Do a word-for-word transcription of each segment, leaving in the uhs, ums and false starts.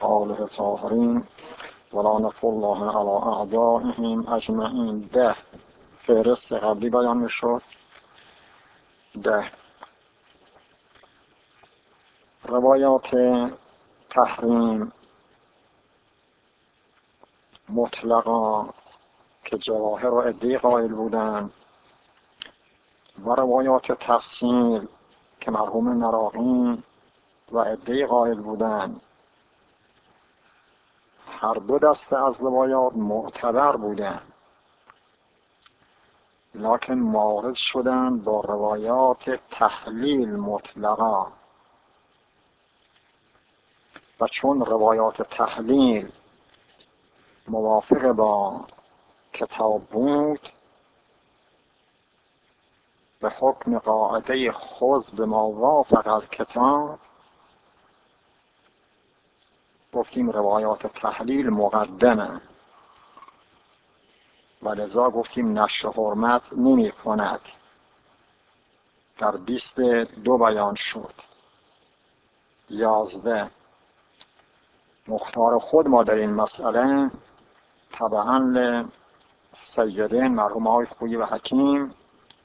آله طاهرین ولعنة الله علی اعدائهم اجمعین. ده فهرست قبلی بیان میشد. ده روایات تحریم مطلقا که جواهر و عده‌ای قائل بودند و روایات تفصیل که مرحوم مراغی و عده‌ای قائل بودند، هر دو دسته از روایات معتبر بودند، لکن مورد شدند با روایات تحلیل مطلقا. و چون روایات تحلیل موافق با کتاب بود، به حکم قاعده خذ بما وافق الکتاب گفتیم روایات تحلیل مقدمه و لذا گفتیم نشر حرمت نمی کند. در بیست دو بیان شد. یازده مختار خود ما در این مسئله طبعا لسیدین مرحوم آقای خویی و حکیم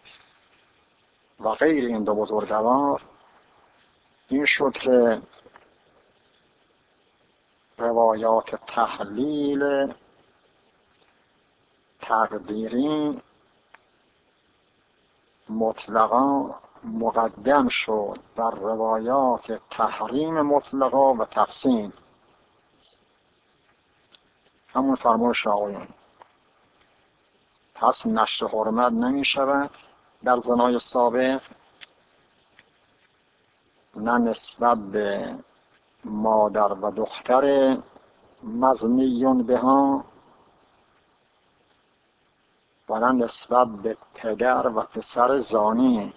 و غیر این دو بزرگوار این شد که روایات تحلیل تقدیری مطلقا مقدم شد بر روایات تحریم مطلقا و تقسیم. همون فرمایش آقایون. پس نشر حرمت نمی شود در زنای سابق، نه نسبت به مادر و دختر مزنیون بها و نه نسبت به پدر و پسر زانی.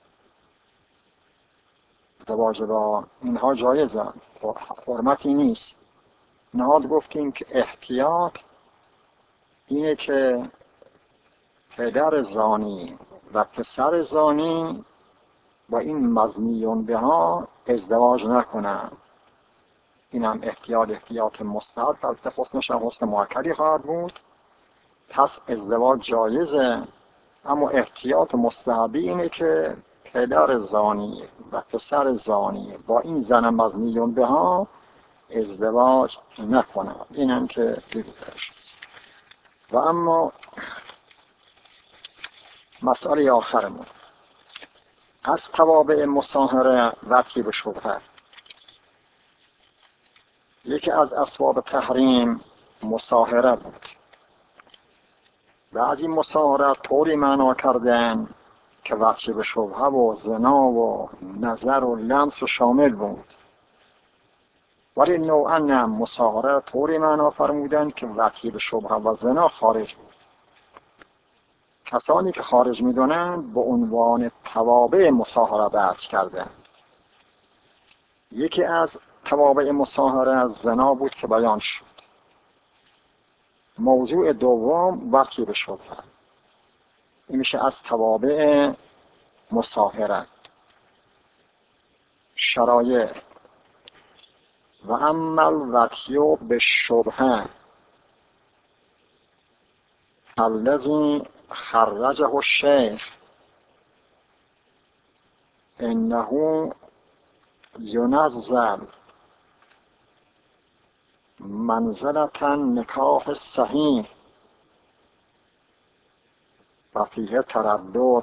ازدواج با اینها جایزه، حرمتی نیست. نهاد گفتیم که احتیاط اینه که پدر زانی و پسر زانی با این مزنیون بها ازدواج نکنن. این هم احتیاط احتیاط مستحب، البته حسنش هم حسن مؤکدی خواهد بود. پس ازدواج جایزه، اما احتیاط مستحبی اینه که پدر زانی و پسر زانی با این زن مزنیون بها ازدواج نکنن. این هم که دیگرش. و اما مسئله آخرمون از توابع مصاهره وقتی به شبهه. یکی از اسباب تحریم مصاهره بود. بعضی مصاهره طوری معنا کردن که وقتی به شبهه و زنا و نظر و لمس و شامل بود، ولی نوعا نه مصاهره طوری معنا فرمودن که وقتی به شبهه و زنا خارج بود. کسانی که خارج می‌دونن به عنوان توابع مصاهره بحث کردن. یکی از توابع مصاهره از زنا بود که بیان شد. موضوع دوم وقتی به شبهه، این میشه از توابع مصاهره. شرایع و اما الوقتی به شبهه الذی خرجه الشیخ انه ینزل منزلة نکاح صحیح و فیه تردد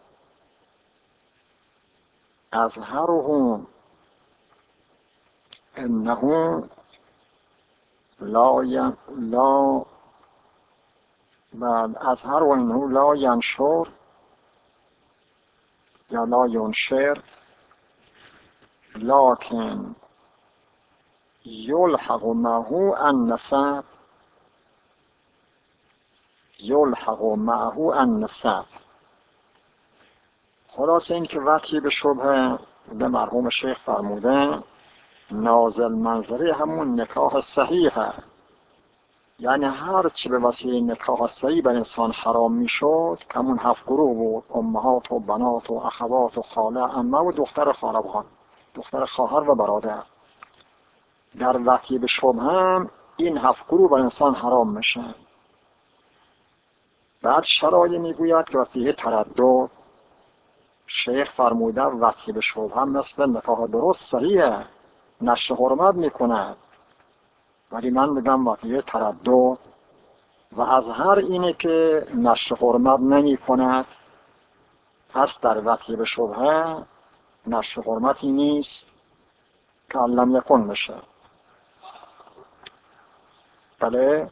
اظهرهم انه لا ی... لا بعد اظهر و انه لا ینشر یا لا ینشر لکن یلحق معه النسب یلحق معه النسب. خلاص این که وقتی به شبهه به مرحوم شیخ فرموده نازل منظره همون نکاح صحیحه، یعنی هر چی به وسیله نکاح صحیح بر انسان حرام میشد که همون هفت گروه بود: امهات و بنات و اخوات و خاله، عمه و دختر خالبان، دختر خواهر و برادر. در وحی به شبه هم این هفت گروه بر انسان حرام میشن. بعد شرایع میگوید که وقتی تردد، شیخ فرموده وحی به شبه هم مثل نکاح درست صحیحه، نشر حرمت میکند، ولی من میگم وقتی تردد و از هر اینه که نشر حرمت نمی کند، پس در وحی به شبه نشر حرمتی نیست که لم یکن بشه. بله،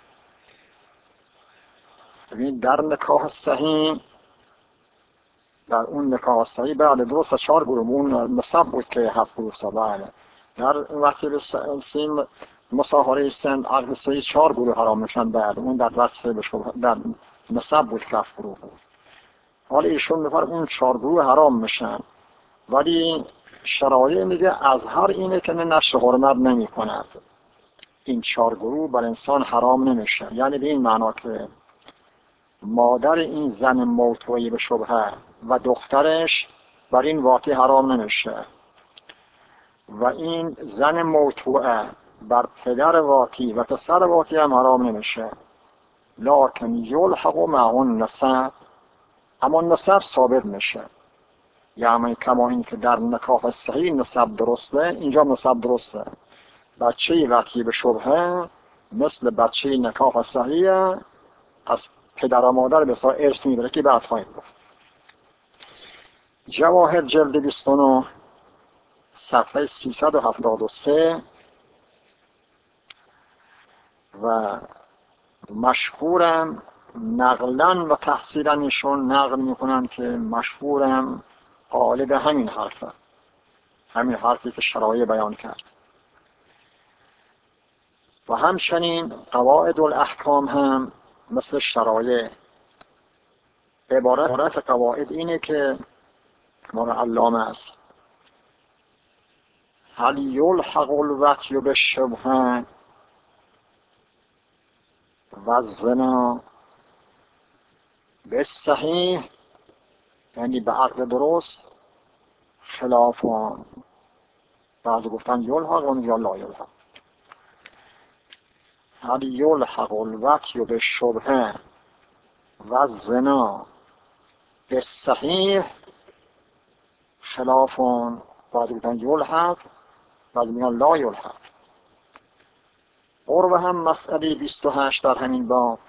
ببین در نکاح صحیح، در اون نکاح صحیح بعد درست چهار گروه، اون نسب بود که هفت گروه سبعه، در وقتی به سین مصاهره سن عقد صحیح چهار گروه حرام میشن، بعد اون در وقتی به شبه در نسب بود که هفت گروه بود. حالا ایشون میفر اون چهار گروه حرام میشن، ولی شرایع میگه از هر اینه که نشر حرمت نمی کند، این چهار گروه بر انسان حرام نمیشه. یعنی به این معنا که مادر این زن موطوعی به شبهه و دخترش بر این واقع حرام نمیشه، و این زن موطوعه بر پدر واقعی و پسر واقعی هم حرام نمیشه. لکن یلحق معهن نسب، اما نسب ثابت میشه. یعنی کما این که در نکاح صحیح نسب درسته، اینجا نسب درسته. بچه وقتی به شبهه مثل بچه نکاح صحیح از پدر و مادر به سا ارث میبره که بعد خواهیم گفت. جواهر جلد بیست و نه صفحه سیصد و هفتاد و سه و مشهورم نقلن و تحصیلا ایشون نقل میکنن که مشهورم قالب همین حرفه، همین حرفی که شرایع بیان کرد. و همچنین قواعد الاحکام هم مثل شرایع. عبارت قواعد اینه که مال علامه است: هل یلحق الوطی بالشبهه و الزنا بالصحیح، یعنی به عقد درست، خلافان. بعضی گفتن یلحق و یا لا یلحق. هل یلحق الوطی بالشبهه و الزنا بالصحیح خلافان. بعضی گفتن یلحق، بعضی میگن لا یلحق. قرب هم مسئله بیست و هشت در همین باب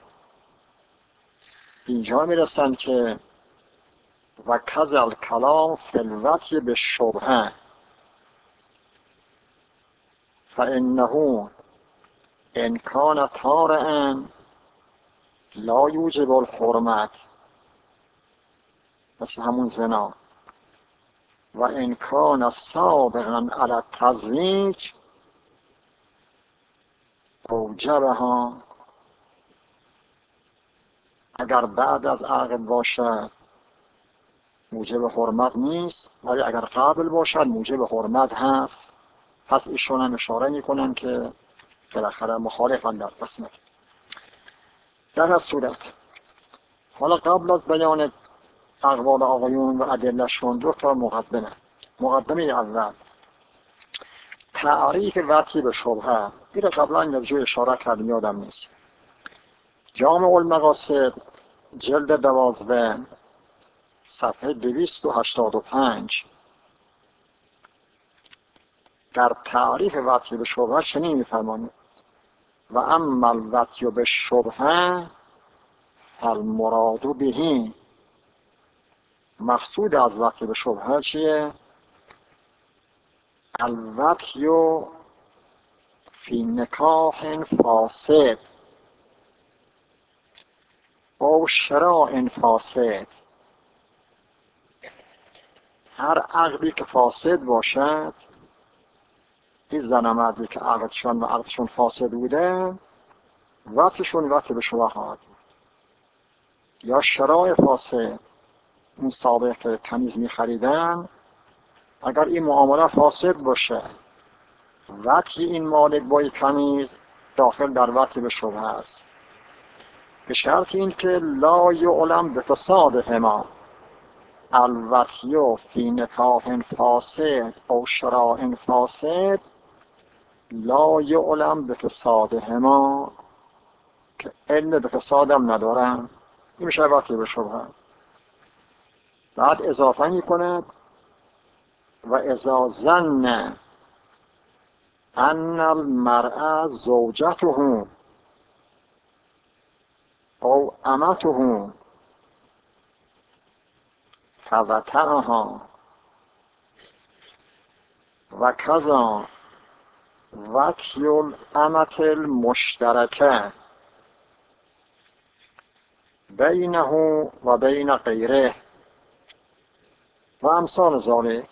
اینجا میرسن که و کذل کلام فی الوطی بالشبهه فانه ان کان طارئا لا یوجب الحرمت، مثل همون زنا. و ان کان سابقا علی التزویج اوجبها، اگر بعد از عقد باشد موجب حرمت نیست، ولی اگر قبل باشد موجب حرمت هست. پس ایشون هم اشاره میکنن که بالاخره مخالفن در قسمت. در هر صورت حالا قبل از بیان اقوال آقایون و ادلهشون دو تا مقدمه. مقدمه اول تعریف وطی به شبهه، این قبلا نرجو اشاره کردم یادم نیست. جامع المقاصد جلد دوازده صفحه دویست و هشتاد و پنج در تعریف وطی به شبهه چنین می‌فرماید: و اما الوطی به شبهه فالمراد به، مقصود از وطی به شبهه چیه؟ الوطی فی نکاح فاسد او شراء فاسد، هر عقدی که فاسد باشد، این زن و مردی که عقدشون و عقدشون فاسد بوده وطیشون وطی به شبهه خواهد بود. یا شراء فاسد، اون سابق که تمیز می خریدن، اگر این معامله فاسد باشه وطی این مالک با این تمیز داخل در وطی به شبهه است، به شرط این که لا یعلم به فسادهما. الوطی فی نکاح فاسد او شراء فاسد لا یعلم به فسادهما، که علم به فسادم ندارن، این میشه وقتی به شبهه. بعد اضافه می کند و اذا ظن ان المرء زوجته او امته فوطئها و کذا وطی الامة المشترکه بینه و بین غیره و امثال ذالک.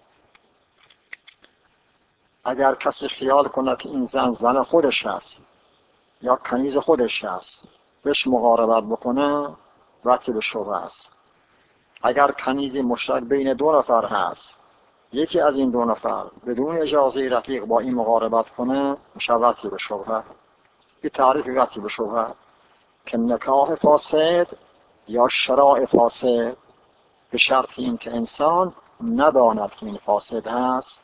اگر کسی خیال کند که این زن زن خودش هست یا کنیز خودش هست، بهش مقاربت بکنه، وقتی به شبهه است. اگر کنیزی مشترک بین دو نفر هست، یکی از این دو نفر بدون اجازه رفیق با این مقاربت کنه، میشه وقتی به شبهه. این تعریف وقتی به شبهه که نکاح فاسد یا شراع فاسد به شرط این که انسان نداند که این فاسد هست.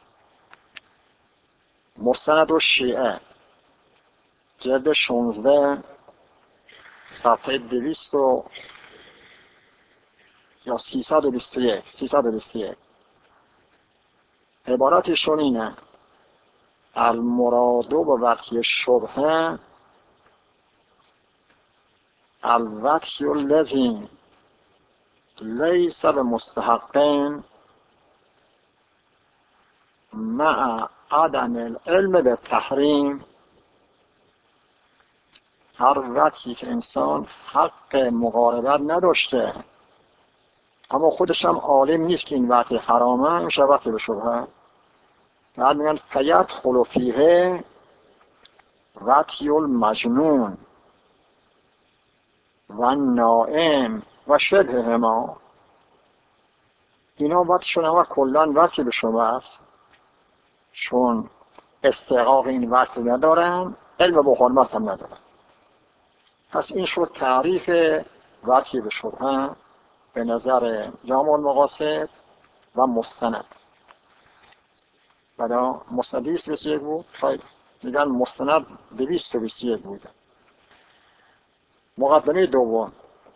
مستند و شیعه جلد شانزده صفحه دویست و یا سیصد و بیست و یک سیصد و بیست و یک عبارتشون اینه: المراد به وقتی شبهه الوقتی الذی لیس بمستحقین مع عدم العلم به تحریم. هر وقتی که انسان حق مقاربت نداشته اما خودش هم عالم نیست که این وقت حرامه، میشه وقتی به شبهه. بعد میگن فیدخل فیه وطی المجنون و نائم و شبههما. اینا وقتشون همه کلن وقتی به شبهه است، چون استحقاق این وقت ندارن، علم به حرمت هم ندارن. پس این شد تعریف وقتی به شبهه به نظر جامع المقاصد و مستند. بعدا مستند دویست و بیست و یک بود، خیلی میگن مستند دویست و بیست و یک بود. مقدمه دوم،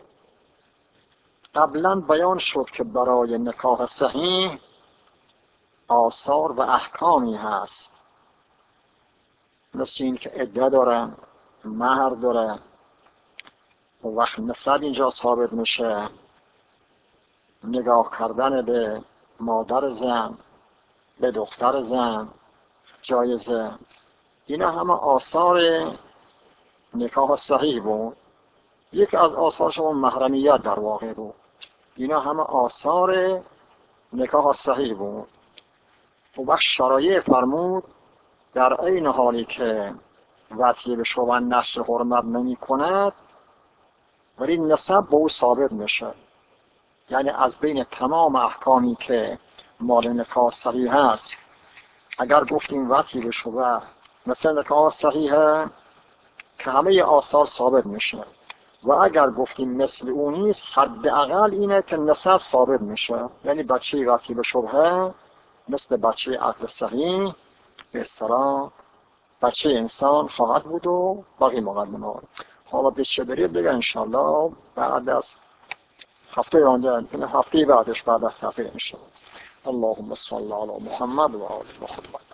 قبلا بیان شد که برای نکاح صحیح آثار و احکامی هست، مثل این که عده داره، مهر داره، و وقت نسب اینجا ثابت میشه، نگاه کردن به مادر زن، به دختر زن جایزه. اینا همه آثار نکاح صحیح بود. یک از آثارش هم محرمیت در واقع بود. اینا همه آثار نکاح صحیح بود. و وقت شرایع فرمود در این حالی که وطیه به شبهه نشر حرمت نمی کند، ولی نسب به او ثابت میشه. یعنی از بین تمام احکامی که مال نکاح صحیح هست، اگر گفتیم وطیه به شبهه مثل نکاح صحیحه که همه آثار ثابت میشه، و اگر گفتیم مثل اون نیست، حداقل اینه که نسب ثابت میشه. یعنی بچه وطیه به شبهه مثل بچه عقل صحیح به اصطلاح بچه انسان خواهد بود و باقی مقدمات. حالا به چه برید دیگه انشالله بعد از هفته آنجا، هفته بعدش بعد از هفته انشالله. اللهم صل علی محمد و آل محمد.